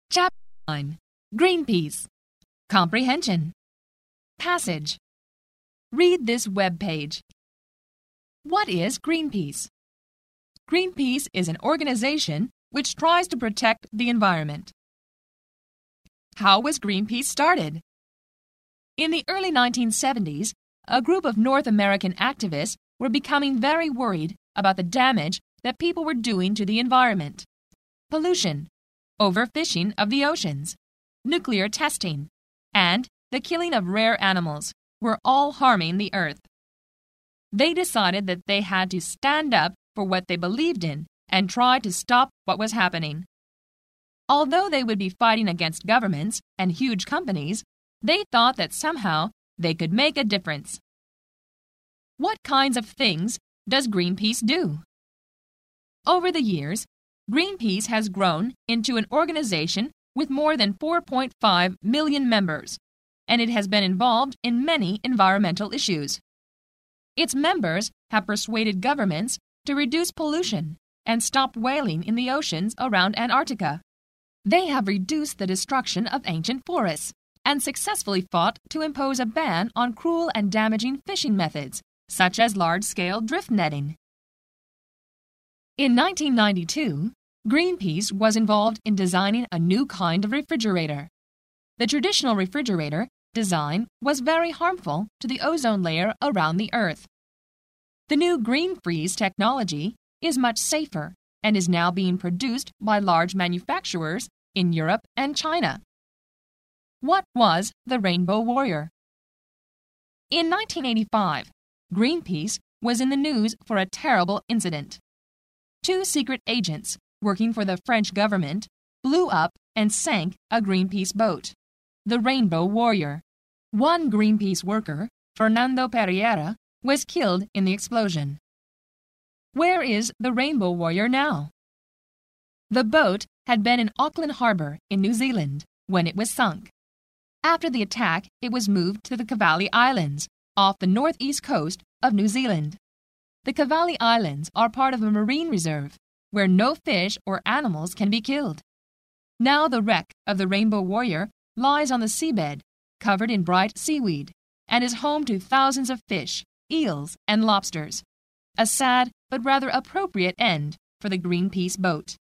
Chapter 9. Greenpeace. Comprehension. Passage. Read this web page. What is Greenpeace? Greenpeace is an organization which tries to protect the environment. How was Greenpeace started? In the early 1970s, a group of North American activists were becoming very worried about the damage that people were doing to the environment. Pollution, overfishing of the oceans, nuclear testing, and the killing of rare animals were all harming the earth. They decided that they had to stand up for what they believed in and try to stop what was happening. Although they would be fighting against governments and huge companies, they thought that somehow they could make a difference. What kinds of things does Greenpeace do? Over the years, Greenpeace has grown into an organization with more than 4.5 million members, and it has been involved in many environmental issues. Its members have persuaded governments to reduce pollution and stop whaling in the oceans around Antarctica. They have reduced the destruction of ancient forests and successfully fought to impose a ban on cruel and damaging fishing methods, such as large-scale drift netting. In 1992, Greenpeace was involved in designing a new kind of refrigerator. The traditional refrigerator design was very harmful to the ozone layer around the Earth. The new GreenFreeze technology is much safer and is now being produced by large manufacturers in Europe and China. What was the Rainbow Warrior? In 1985, Greenpeace was in the news for a terrible incident. Two secret agents working for the French government blew up and sank a Greenpeace boat, the Rainbow Warrior. One Greenpeace worker, Fernando Pereira, was killed in the explosion. Where is the Rainbow Warrior now? The boat had been in Auckland Harbour in New Zealand when it was sunk. After the attack, it was moved to the Cavalli Islands off the northeast coast of New Zealand. The Cavalli Islands are part of a marine reserve where no fish or animals can be killed. Now the wreck of the Rainbow Warrior lies on the seabed, covered in bright seaweed, and is home to thousands of fish, eels, and lobsters. A sad but rather appropriate end for the Greenpeace boat.